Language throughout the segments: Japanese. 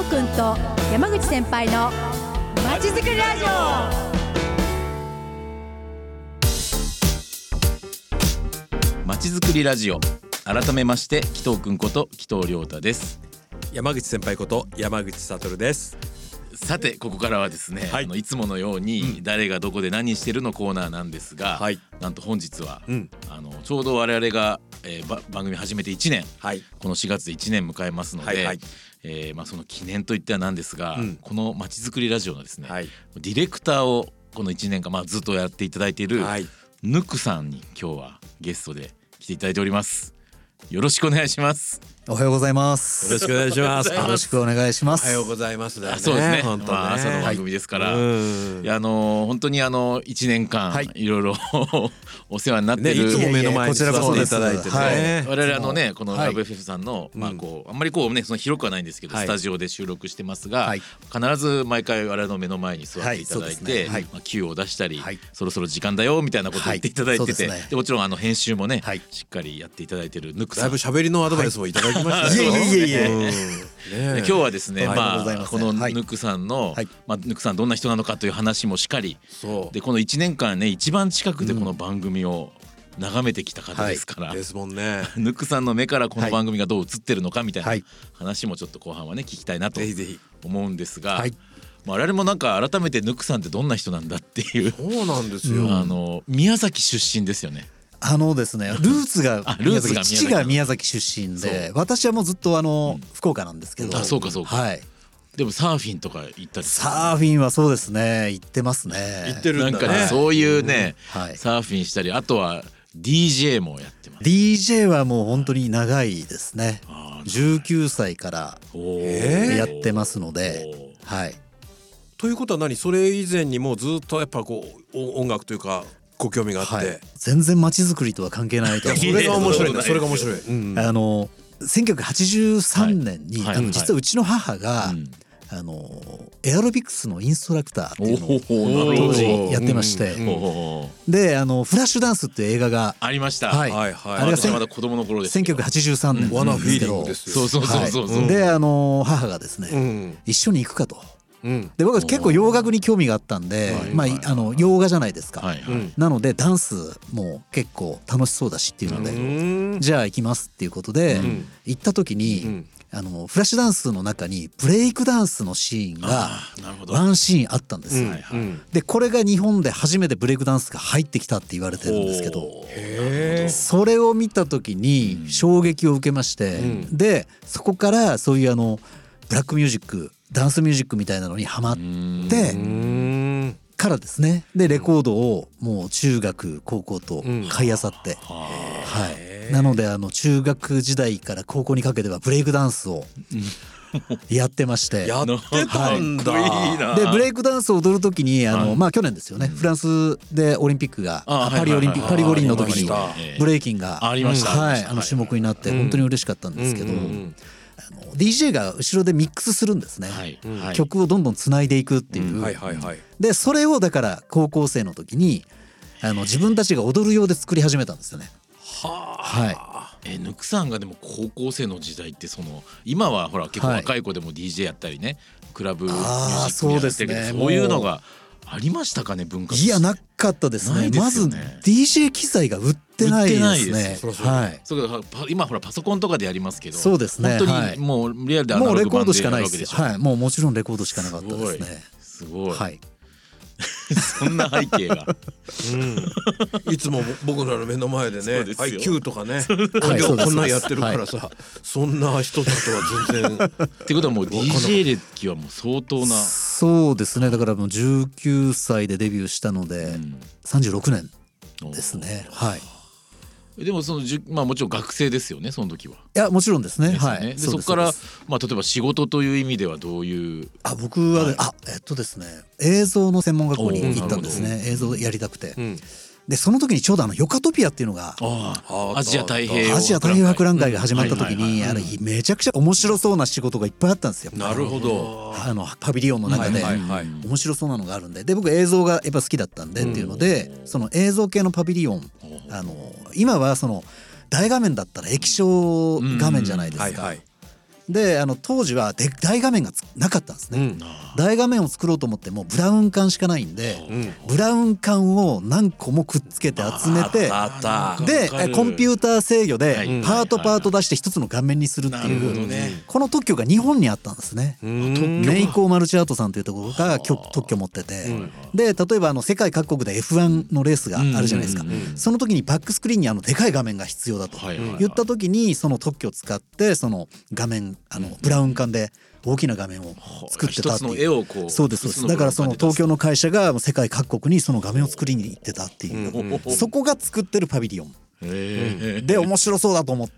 くんと山口先輩のまちづくりラジオ。まちづくりラジオ、改めまして紀藤くんこと紀藤亮太です。 山口先輩こと山口悟です。 さてここからはですね、 はい、 いつものように誰がどこで何してるのコーナーなんですが、 はい、 なんと本日は、ちょうど我々が、番組始めて1年、 はい、 この4月で1年迎えますので、 はいはい、 その記念といってはなんですが、このまちづくりラジオのですね、 はい、 ディレクターをこの1年間、ずっとやっていただいている、ぬくさんに今日はゲストで来ていただいております。よろしくお願いします。 おはようございます。 よろしくお願いします。 よろしくお願いします。 おはようございますだね。 そうですね。 本当ね、 朝の番組ですから、いや本当に1年間、いろいろお世話になってる、 いつも目の前に座っていただいてね、我々このラブ FF さんのあんまりその広くはないんですけど、スタジオで収録してますが、必ず毎回我々の目の前に座っていただいて、Q を出したり、そろそろ時間だよみたいなことを言っていただいてて、でもちろん編集もね、しっかりやっていただいてるぬくさん、 だいぶ喋りのアドバイスもいただきましたよ。 今日はですね、このぬくさんの、ぬくさんどんな人なのかという話もしっかりで、この1年間ね一番近くでこの番組を眺めてきた方ですから、 ですもんね。 ぬくさんの目からこの番組がどう映ってるのかみたいな話もちょっと後半はね聞きたいなと思うんですが、我々も改めてぬくさんってどんな人なんだっていう。 そうなんですよ。 宮崎出身ですよね。 ですね、ルーツが父が宮崎出身で、私はもうずっと福岡なんですけど。 そうかそうか。はい。でもサーフィンとか行ったり。 サーフィンはそうですね、行ってますね。 行ってるんだね。 なんかそういうね、サーフィンしたり、あとは DJ もやってます。 DJ はもう本当に長いですね。19歳からやってますので、はい。 ということはそれ以前にもずっとやっぱ音楽というかご興味があって、 全然街づくりとは関係ないと思う。 それが面白いんだ。それが面白い。 1983年に実はうちの母がエアロビクスのインストラクターっていうのを当時やってまして、でフラッシュダンスっていう映画がありました。あれがまだ子供の頃です 1983年なんですけど、で母がですね、一緒に行くかと。で僕は結構洋楽に興味があったんで、洋画じゃないですか。なのでダンスも結構楽しそうだしっていうので、じゃあ行きますっていうことで行った時に、フラッシュダンスの中にブレイクダンスのシーンがワンシーンあったんですよ。でこれが日本で初めてブレイクダンスが入ってきたって言われてるんですけど、それを見た時に衝撃を受けまして、でそこからそういうブラックミュージック、ダンスミュージックみたいなのにハマってからですね。でレコードをもう中学高校と買い漁って、なので中学時代から高校にかけてはブレイクダンスをやってまして、 やってたんだ。 でブレイクダンスを踊る時に去年ですよね、フランスでオリンピックがパリ五輪の時にブレイキンが種目になって本当に嬉しかったんですけど、DJ が後ろでミックスするんですね。曲をどんどんつないでいくっていう。でそれをだから高校生の時に自分たちが踊るようで作り始めたんですよね。 ぬくさんがでも高校生の時代って今はほら結構若い子でも DJ やったりね、クラブミュージックやってるけど、そういうのがありましたかね、文化として。 いやなかったですね。まず DJ 機材が売ってないですね。 今ほらパソコンとかでやりますけど、 そうですね、 本当にもうリアルでアナログ版でやるわけでしょ。 もうもちろんレコードしかなかったですね。 すごい。そんな背景がいつも僕らの目の前でね、Q とかね、こんなんやってるからさ、そんな人だとは全然ってことはもう DJ 歴はもう相当な。 そうですね、だからもう19歳でデビューしたので36年ですね。 でももちろん学生ですよね、その時は。いやもちろんですね。 でそこから例えば仕事という意味ではどういう。 僕はですね、映像の専門学校に行ったんですね。映像やりたくて、でその時にちょうどヨカトピアっていうのがアジア太平洋博覧会が始まった時にめちゃくちゃ面白そうな仕事がいっぱいあったんですよ。 なるほど。 パビリオンの中で面白そうなのがあるんで、僕映像がやっぱ好きだったんでっていうので、その映像系のパビリオン、今はその大画面だったら液晶画面じゃないですか。 で当時は大画面がなかったんですね、大画面を作ろうと思ってもブラウン管しかないんで、ブラウン管を何個もくっつけて集めて、でコンピューター制御でパート出して一つの画面にするっていう、この特許が日本にあったんですね。ネイコーマルチアートさんというところが特許を持ってて、で例えば世界各国で F1 のレースがあるじゃないですか。その時にバックスクリーンにでかい画面が必要だと言った時に、その特許を使ってその画面ブラウン管で大きな画面を作ってたっていう。そうですそうです。だからその東京の会社が世界各国にその画面を作りに行ってたっていう、そこが作ってるパビリオンで面白そうだと思って、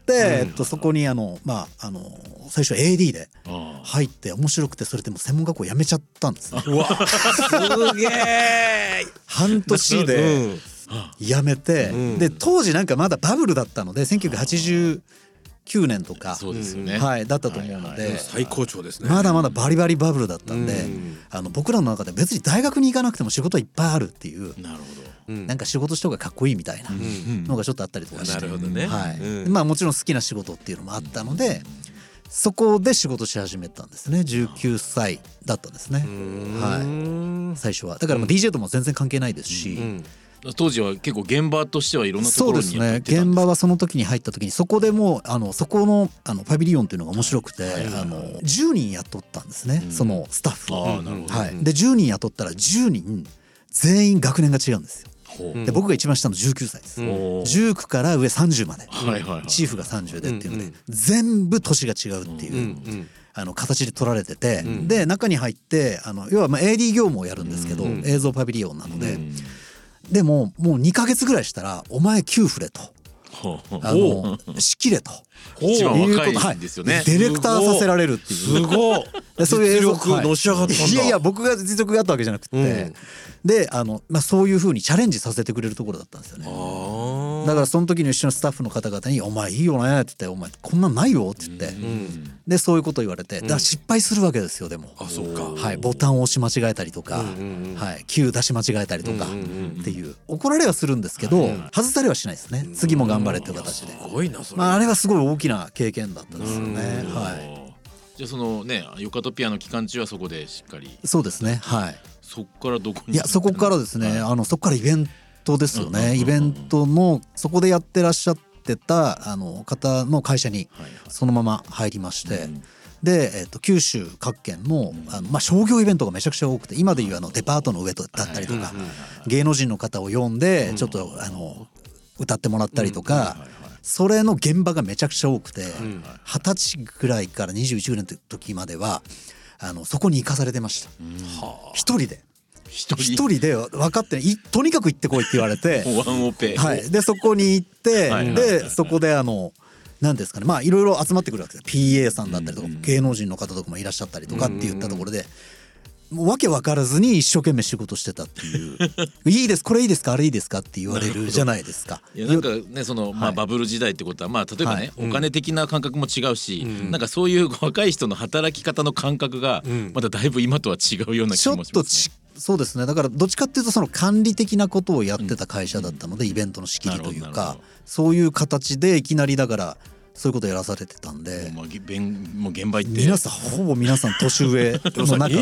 そこに最初 AD で入って面白くて、それでも専門学校辞めちゃったんですね。 うわすげえ半年で辞めて、で当時なんかまだバブルだったので1989年とかそうですよね、 はい、だったと思うので、 最高潮ですね。 まだまだバリバリバブルだったんで、僕らの中で別に大学に行かなくても仕事はいっぱいあるっていう、 なるほど、 なんか仕事した方がかっこいいみたいなのがちょっとあったりとかして、 なるほどね、 はい、まあもちろん好きな仕事っていうのもあったので、そこで仕事し始めたんですね。19歳だったんですね、はい、最初は。だからまあ DJ とも全然関係ないですし、 当時は結構現場としてはいろんなところに入ってたんですか？ そうですね、現場はその時に入った時にそこでもそこのパビリオンというのが面白くて、10人雇ったんですね、そのスタッフを。はい、で10人雇ったら10人全員学年が違うんですよ。で僕が一番下の19歳です、19から上30まで、チーフが30でっていうので、全部年が違うっていう形で取られてて、で中に入って要はAD 業務をやるんですけど、映像パビリオンなので、でももう2ヶ月ぐらいしたらお前給付れと仕切れと一番若いんですよね。 ディレクターさせられるっていう、 すごいそういう映像実力のし上がったんだ。 いやいや僕が実力があったわけじゃなくて、でそういう風にチャレンジさせてくれるところだったんですよね。だからその時に一緒のスタッフの方々に「お前いいよね」って言って「お前こんなんないよ」って言って、でそういうこと言われて、だから失敗するわけですよ。でもはい、ボタンを押し間違えたりとか、はい、Q 出し間違えたりとかっていう怒られはするんですけど、外されはしないですね。次も頑張れっていう形で。 すごいなそれ。 あれはすごい大きな経験だったんですよね。はい。 じゃあそのねヨカトピアの期間中はそこでしっかり。 そうですね、はい。 そこからどこに？ いやそこからですね、そこからイベントですよね。イベントのそこでやってらっしゃってた方の会社にそのまま入りまして、で九州各県の商業イベントがめちゃくちゃ多くて、今でいうデパートの上だったりとか、芸能人の方を呼んでちょっと歌ってもらったりとか、それの現場がめちゃくちゃ多くて、20歳ぐらいから21ぐらいの時まではそこに行かされてました。一人で分かって、とにかく行ってこいって言われてワンオペ、 はい、でそこに行って、でそこで何ですかね、いろいろ集まってくるわけです。 PA さんだったりとか、芸能人の方とかもいらっしゃったりとかって言ったところで、もうわけ分からずに一生懸命仕事してたっていういいですこれいいですかあれいいですかって言われるじゃないですか。 いやなんかねバブル時代ってことは例えばね、お金的な感覚も違うし、なんかそういう若い人の働き方の感覚がまただいぶ今とは違うような気もしますね。 そうですね。だからどっちかっていうとその管理的なことをやってた会社だったので、イベントの仕切りというかそういう形でいきなりだからそういうことやらされてたんで、 もう現場行ってほぼ皆さん年上の中で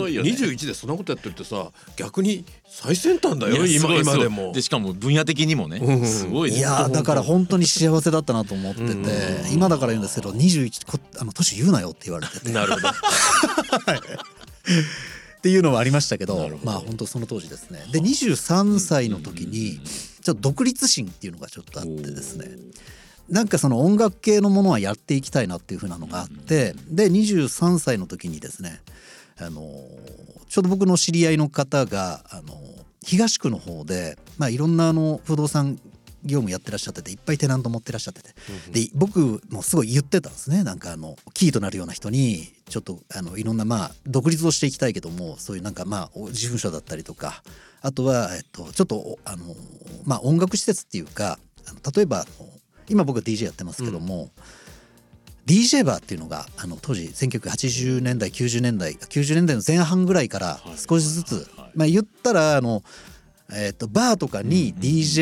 21でそんなことやってるってさ、逆に最先端だよ今でも。 でしかも分野的にもね、すごいね。 いやだから本当に幸せだったなと思ってて、今だから言うんですけど21年言うなよって言われてて。 なるほどっていうのはありましたけど、本当その当時ですね。で23歳の時にちょっと独立心っていうのがちょっとあってですね、なんかその音楽系のものはやっていきたいなっていう風なのがあって、で23歳の時にですね、ちょうど僕の知り合いの方が東区の方でいろんな不動産業務やってらっしゃってて、いっぱいテナント持ってらっしゃってて、で僕もすごい言ってたんですね。なんかキーとなるような人にちょっといろんな独立をしていきたいけども、そういうなんか事務所だったりとか、あとはちょっと音楽施設っていうか、例えば今僕は DJ やってますけども、DJ バーっていうのが当時1980年代90年代の前半ぐらいから少しずつ、言ったらバーとかに DJ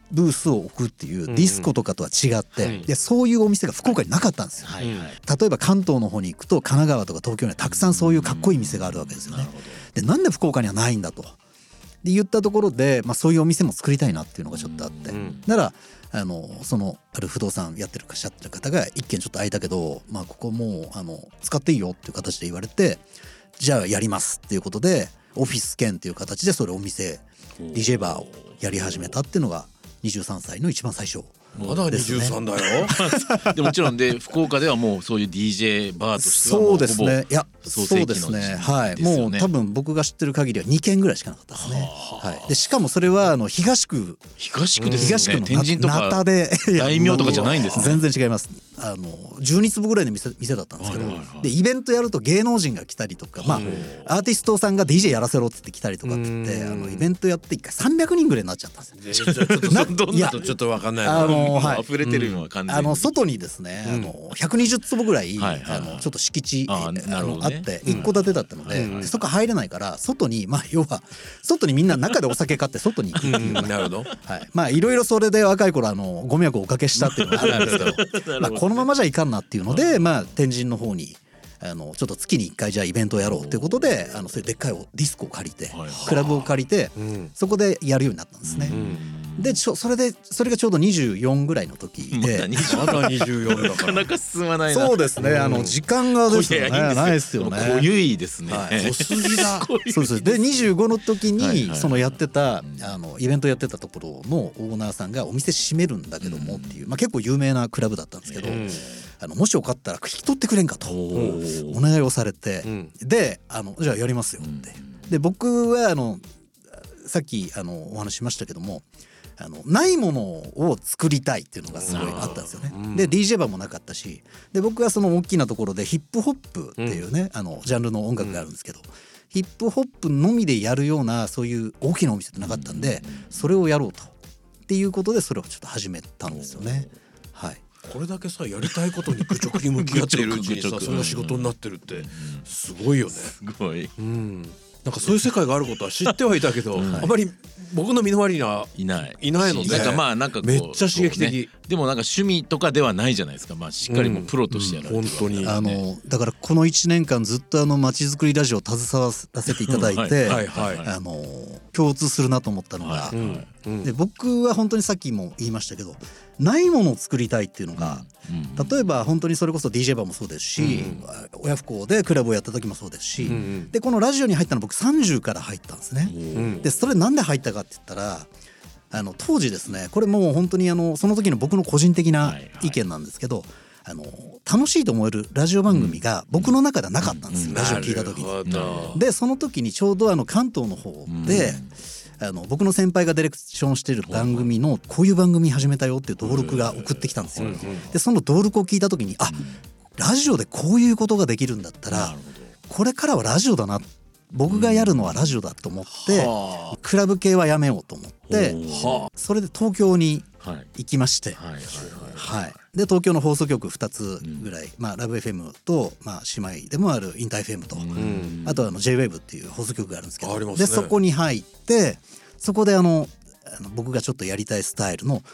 ブースを置くっていうディスコとかとは違って、でそういうお店が福岡になかったんですよ。例えば関東の方に行くと神奈川とか東京にはたくさんそういうかっこいい店があるわけですよね。でなんで福岡にはないんだとで言ったところで、そういうお店も作りたいなっていうのがちょっとあって、ならある不動産やってるかしゃってる方が一軒ちょっと空いたけど、ここもう使っていいよっていう形で言われて、じゃあやりますっていうことでオフィス兼っていう形でそれお店 DJ バーをやり始めたっていうのが23歳の一番最初。 まだ23だよでもちろんで福岡ではもうそういう DJ バーとしてはそうですね。いやそうですね。はい。もう多分僕が知ってる限りは2軒ぐらいしかなかったですね。はい。でしかもそれは東区ですね。 東区の天神とかナタで大名とかじゃないんですね。 全然違います。12坪ぐらいの店だったんですけど、でイベントやると芸能人が来たりとか、アーティストさんが DJ やらせろって言って来たりとかって言ってイベントやって1回300人ぐらいになっちゃったんですよ。 ちょっと分かんないな。 溢れてるのは完全に外にですね120坪ぐらいちょっと敷地あって一戸建てだったので、そこ入れないから外に要は外にみんな中でお酒買って外に行くっていう。 なるほど。 はい。いろいろそれで若い頃ご迷惑をおかけしたっていうのがあるんですけどこのままじゃいかんなっていうので天神の方にちょっと月に1回じゃあイベントをやろうということでそういうでっかいディスコを借りてクラブを借りてそこでやるようになったんですね。でそれがちょうど24ぐらいの時で、 まだ24だなかなか進まないな。 そうですね。時間がですよね。ないですよね。 濃ゆいですね。 濃すぎだ。 そうです。で25の時にやってたイベントやってたところのオーナーさんがお店閉めるんだけどもっていう結構有名なクラブだったんですけど、もしよかったら引き取ってくれんかとお願いをされて、でじゃあやりますよって。で僕はさっきお話ししましたけどもないものを作りたいっていうのがすごいあったんですよね。で DJ バーもなかったし、で僕はその大きなところでヒップホップっていうねジャンルの音楽があるんですけど、ヒップホップのみでやるようなそういう大きなお店ってなかったんで、それをやろうとっていうことでそれをちょっと始めたんですよね。はい。 これだけさやりたいことに愚直に向き合ってるうちにさそれが仕事になってるってすごいよね。 すごい。 なんかそういう世界があることは知ってはいたけど、あまり僕の身の回りにはいないので、 なんかめっちゃ刺激的。 でもなんか趣味とかではないじゃないですか。しっかりもうプロとしてやられてる。 本当にだからこの1年間ずっとまちづくりラジオを携わらせていただいて共通するなと思ったのが、で僕は本当にさっきも言いましたけどないものを作りたいっていうのが、例えば本当にそれこそ DJ バーもそうですし、親不孝でクラブをやった時もそうですし、でこのラジオに入ったの僕30から入ったんですね。でそれなんで入ったかって言ったら当時ですね、これもう本当にその時の僕の個人的な意見なんですけど、楽しいと思えるラジオ番組が僕の中ではなかったんですよ、ラジオ聞いた時に。でその時にちょうど関東の方で、僕の先輩がディレクションしている番組のこういう番組始めたよっていう登録が送ってきたんですよ。でその登録を聞いた時にラジオでこういうことができるんだったらこれからはラジオだな、僕がやるのはラジオだと思ってクラブ系はやめようと思ってそれで東京に行きまして、で東京の放送局2つぐらい、ラブ FM と、姉妹でもあるインター FM と、あとJWAVE っていう放送局があるんですけど、でそこに入ってそこで僕がちょっとやりたいスタイルの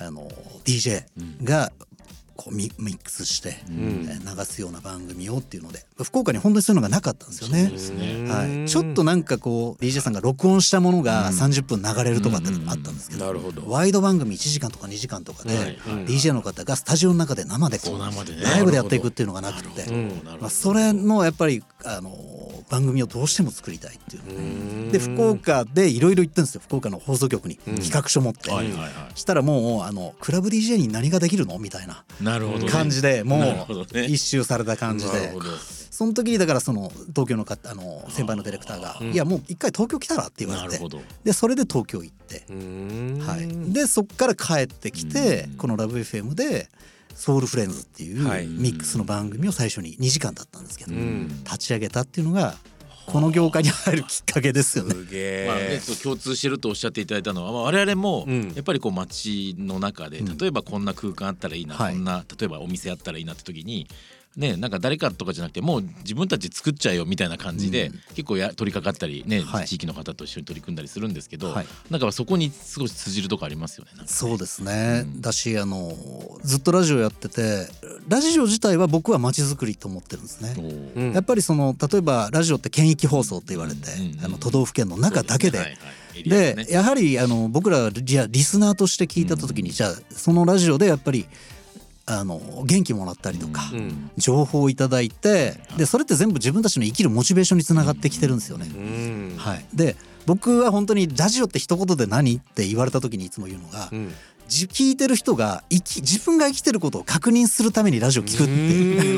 DJ がこうミックスして流すような番組をっていうので、福岡に本当にそういうのがなかったんですよね。ちょっとなんかこう DJ さんが録音したものが30分流れるとかってあったんですけど、ワイド番組1時間とか2時間とかで DJ の方がスタジオの中で生でこうライブでやっていくっていうのがなくて、それのやっぱり番組をどうしても作りたいっていうで福岡でいろいろ行ったんですよ。福岡の放送局に企画書持ってしたらもうクラブ DJ に何ができるのみたいな感じでもう一周された感じで、その時にだからその東京の先輩のディレクターがいやもう一回東京来たらって言われて、でそれで東京行って、でそっから帰ってきてこのラブ FM でソウルフレンズっていうミックスの番組を最初に2時間だったんですけど立ち上げたっていうのがこの業界に入るきっかけですよね。 共通してるとおっしゃっていただいたのは、我々もやっぱりこう街の中で例えばこんな空間あったらいいな、こんな例えばお店あったらいいなって時にね、なんか誰かとかじゃなくてもう自分たち作っちゃえよみたいな感じで、結構取り掛かったりね、地域の方と一緒に取り組んだりするんですけど、なんかそこに少し通じるとこありますよね。 そうですね、だしずっとラジオやってて、ラジオ自体は僕は街づくりと思ってるんですね。やっぱり例えばラジオって県域放送って言われて、都道府県の中だけで、でやはり僕らリスナーとして聞いた時に、じゃあそのラジオでやっぱり元気もらったりとか、情報をいただいて、でそれって全部自分たちの生きるモチベーションにつながってきてるんですよね。で僕は本当にラジオって一言で何って言われた時にいつも言うのが、聞いてる人が自分が生きてることを確認するためにラジオ聞くって。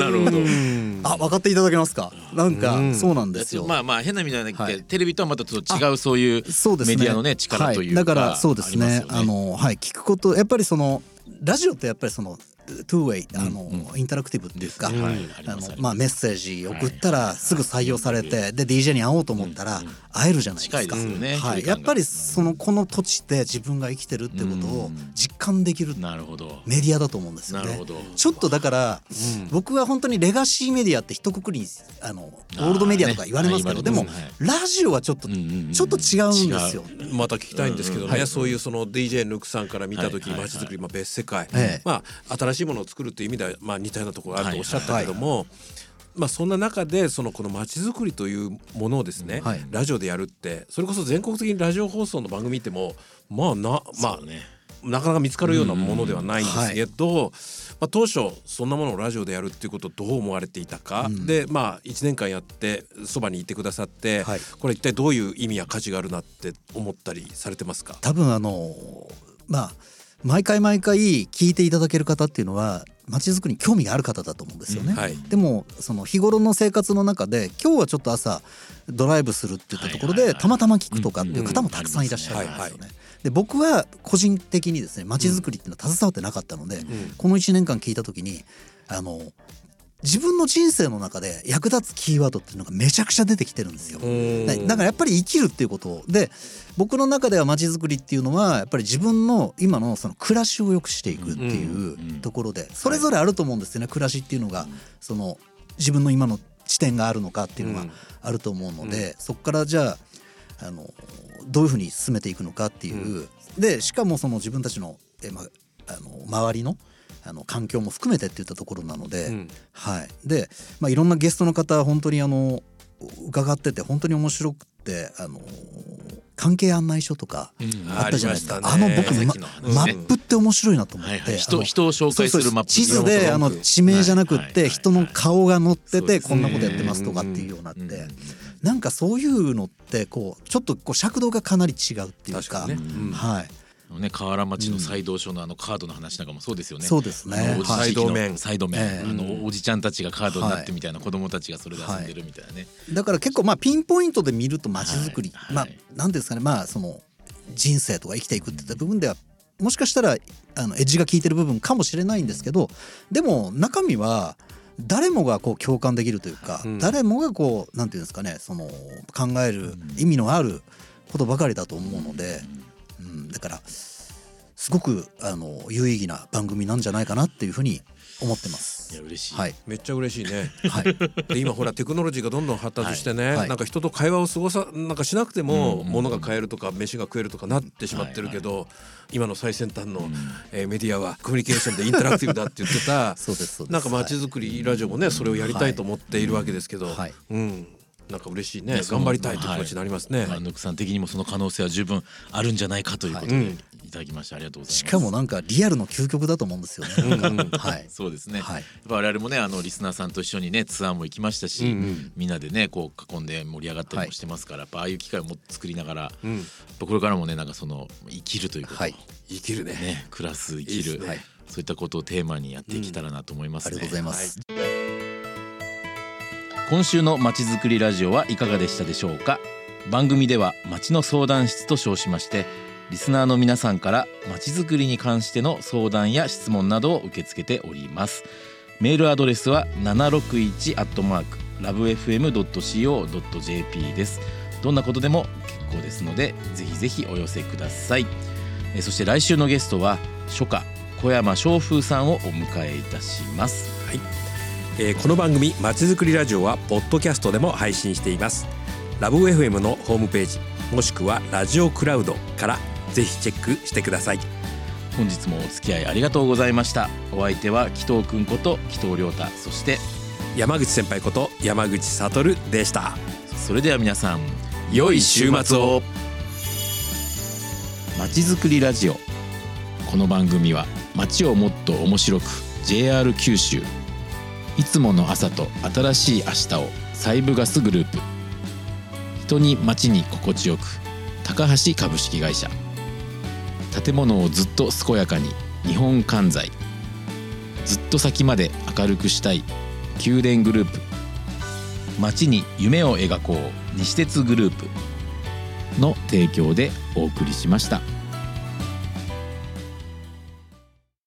なるほど。 分かっていただけますか。なんかそうなんですよ。 まあ変な意味じゃなくて、テレビとはまたちょっと違うそういうメディアのね力というか、 だからそうですね、聞くこと、やっぱりラジオってやっぱり2way インタラクティブっていうか、メッセージ送ったらすぐ採用されて、で DJ に会おうと思ったら会えるじゃないですか。やっぱりこの土地で自分が生きてるってことを実感できるメディアだと思うんですよね。ちょっとだから僕は本当にレガシーメディアって一括りにオールドメディアとか言われますけど、でもラジオはちょっと違うんですよ。 また聞きたいんですけどね、そういうDJ ヌクさんから見た時に街づくり、別世界、新しいものを作るという意味では似たようなところがあるとおっしゃったけども、そんな中でこの街づくりというものをですね、ラジオでやるって、それこそ全国的にラジオ放送の番組ってもなかなか見つかるようなものではないんですけど、当初そんなものをラジオでやるっていうことをどう思われていたか、で1年間やってそばにいてくださって、これ一体どういう意味や価値があるなって思ったりされてますか？ 多分毎回聞いていただける方っていうのは街づくりに興味がある方だと思うんですよね。でも日頃の生活の中で今日はちょっと朝ドライブするっていったところでたまたま聞くとかっていう方もたくさんいらっしゃるんですよね。で僕は個人的にですね、街づくりっていうのは携わってなかったので、この1年間聞いた時に自分の人生の中で役立つキーワードっていうのがめちゃくちゃ出てきてるんですよ。だからやっぱり生きるっていうことで、僕の中では街づくりっていうのはやっぱり自分の今の暮らしを良くしていくっていうところで、それぞれあると思うんですよね。暮らしっていうのが自分の今の地点があるのかっていうのがあると思うので、そこからじゃあどういうふうに進めていくのかっていう、でしかも自分たちの周りの環境も含めてっていったところなので、でいろんなゲストの方本当に伺ってて本当に面白くて、関係案内所とかあったじゃないですか。僕マップって面白いなと思って、 人を紹介するマップ、 地図で地名じゃなくって人の顔が載っててこんなことやってますとかっていうようになって、なんかそういうのってちょっと尺度がかなり違うっていうか、 河原町の斎藤署のカードの話なんかもそうですよね。 そうですね。 サイド面おじちゃんたちがカードになってみたいな、子供たちがそれで遊んでるみたいなね。 だから結構ピンポイントで見ると街づくり、なんですかね、人生とか生きていくっていった部分ではもしかしたらエッジが効いてる部分かもしれないんですけど、でも中身は誰もが共感できるというか、誰もがなんていうんですかね、考える意味のあることばかりだと思うので、だからすごく有意義な番組なんじゃないかなっていうふうに思ってます。 いや嬉しい、 めっちゃ嬉しいね。で今ほらテクノロジーがどんどん発達してね、なんか人と会話をなんかしなくても物が買えるとか飯が食えるとかなってしまってるけど、今の最先端のメディアはコミュニケーションでインタラクティブだって言ってたなんか街づくりラジオもねそれをやりたいと思っているわけですけど、なんか嬉しいね。頑張りたいという気持ちになりますね。 ヌクさん的にもその可能性は十分あるんじゃないかということでいただきましてありがとうございます。 しかもなんかリアルの究極だと思うんですよね。 そうですね。我々もねリスナーさんと一緒にねツアーも行きましたし、みんなでね囲んで盛り上がったりもしてますから、やっぱああいう機会を作りながら、これからもねなんか生きるということ、 生きるね、 暮らす生きる、そういったことをテーマにやっていけたらなと思いますね。 ありがとうございます。 今週のまちづくりラジオはいかがでしたでしょうか。番組ではまちの相談室と称しまして、リスナーの皆さんからまちづくりに関しての相談や質問などを受け付けております。メールアドレスは761@lovefm.co.jp です。どんなことでも結構ですのでぜひぜひお寄せください。そして来週のゲストは書家小山翔風さんをお迎えいたします。 この番組まちづくりラジオはポッドキャストでも配信しています。ラブ FM のホームページもしくはラジオクラウドからぜひチェックしてください。 本日もお付き合いありがとうございました。お相手は紀藤くんこと紀藤亮太、そして山口先輩こと山口悟でした。 それでは皆さん良い週末を。まちづくりラジオ。この番組は街をもっと面白く JR 九州、いつもの朝と新しい明日をサイブガスグループ、人に街に心地よく高橋株式会社、建物をずっと健やかに日本関西、ずっと先まで明るくしたい宮殿グループ、街に夢を描こう西鉄グループの提供でお送りしました。